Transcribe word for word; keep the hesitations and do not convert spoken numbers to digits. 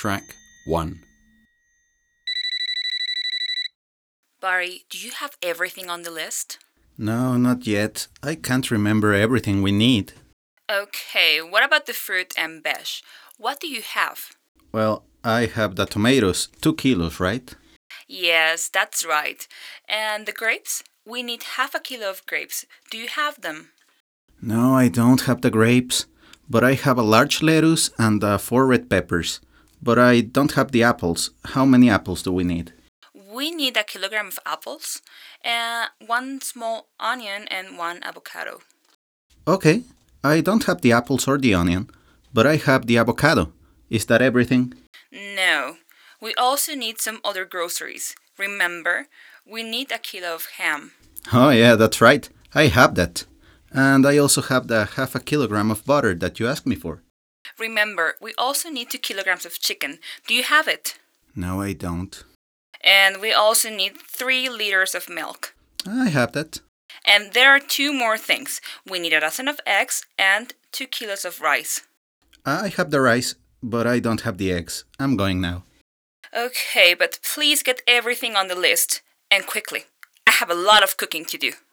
Track one. Barry, do you have everything on the list? No, not yet. I can't remember everything we need. Okay, what about the fruit and veg? What do you have? Well, I have the tomatoes, two kilos, right? Yes, that's right. And the grapes? We need half a kilo of grapes. Do you have them? No, I don't have the grapes, but I have a large lettuce and uh, four red peppers. But I don't have the apples. How many apples do we need? We need a kilogram of apples, and one small onion and one avocado. Okay, I don't have the apples or the onion, but I have the avocado. Is that everything? No, we also need some other groceries. Remember, we need a kilo of ham. Oh, yeah, that's right. I have that. And I also have the half a kilogram of butter that you asked me for. Remember, we also need two kilograms of chicken. Do you have it? No, I don't. And we also need three liters of milk. I have that. And there are two more things. We need a dozen of eggs and two kilos of rice. I have the rice, but I don't have the eggs. I'm going now. Okay, but please get everything on the list. And quickly. I have a lot of cooking to do.